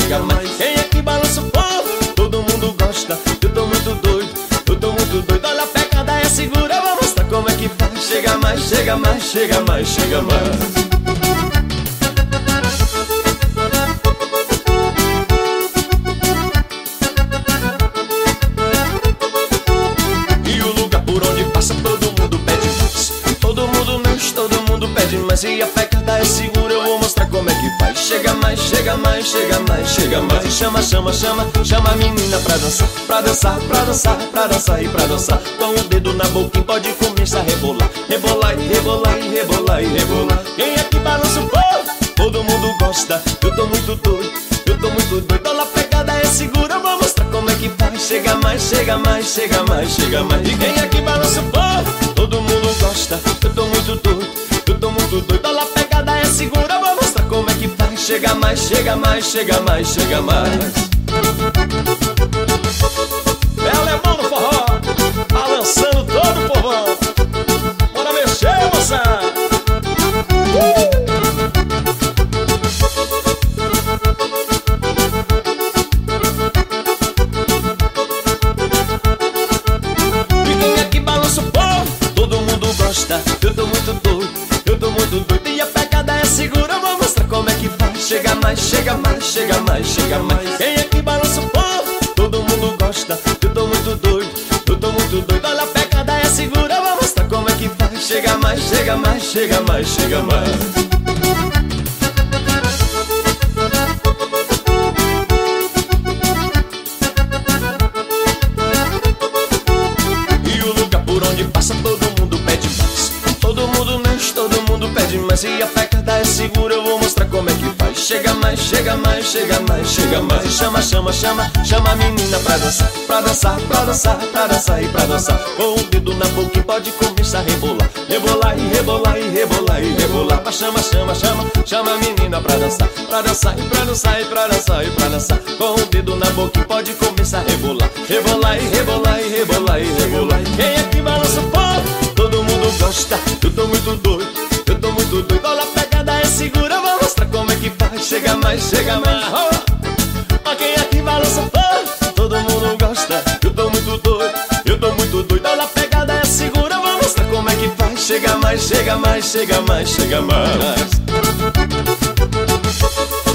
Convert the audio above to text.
chega mais. Quem é que balança o povo? Todo mundo gosta. Eu tô muito doido, eu tô muito doido. Olha a pegada é segura, vou mostrar como é que faz. Chega mais, chega mais, chega mais, chega mais. Mas e a pegada é segura, eu vou mostrar como é que faz. Chega mais, chega mais, chega mais, chega mais. E chama, chama, chama, chama a menina pra dançar. Pra dançar, pra dançar, pra dançar e pra dançar. Com o dedo na boquinha pode começar a rebolar. Rebolar e rebolar e rebolar e rebolar. Quem é que balança o povo? Todo mundo gosta. Eu tô muito doido, eu tô muito doido. Olha a pegada é segura, eu vou mostrar como é que faz. Chega mais, chega mais, chega mais, chega mais. E quem é que balança o povo? Todo mundo gosta. Eu tô muito doido, eu tô muito doido, olha a pegada é segura, vou mostrar como é que faz. Chega mais, chega mais, chega mais, chega mais. É alemão no forró, balançando todo o povão. Bora mexer, moça. E quem é que balança o povo? Todo mundo gosta. Eu tô muito doido, eu tô muito doido. E a pegada é segura, eu vou mostrar como é que faz. Chega mais, chega mais, chega mais, chega mais. Quem é que balança o povo? Todo mundo gosta. Eu tô muito doido, eu tô muito doido. Olha a pegada é segura, eu vou mostrar como é que faz. Chega mais, chega mais, chega mais, chega mais. Passa, todo mundo pede mais. Todo mundo mexe, todo mundo pede mais. E a pegada é segura, eu vou mostrar como é que faz. Chega mais, chega mais, chega mais, chega mais. E chama, chama, chama, chama a menina pra dançar. Pra dançar, pra dançar, pra dançar e pra dançar. Com o dedo na boca pode começar a rebolar. Rebolar e rebolar e rebolar e rebolar. Mas chama, chama, chama, chama a menina pra dançar. Pra dançar e pra dançar e pra dançar e pra dançar. Com o dedo na boca pode começar a rebolar. Rebolar e rebolar e rebolar e rebolar. Quem é que balança o povo? Todo mundo gosta. Eu tô muito doido, eu tô muito doido. Olha a pegada é segura, vou mostrar como é que faz. Chega mais, chega mais. Ó, quem é que balança o povo? Todo mundo gosta. Eu tô muito doido, eu tô muito doido. Olha a pegada é segura, vou mostrar como é que faz. Chega mais, chega mais, chega mais, chega mais.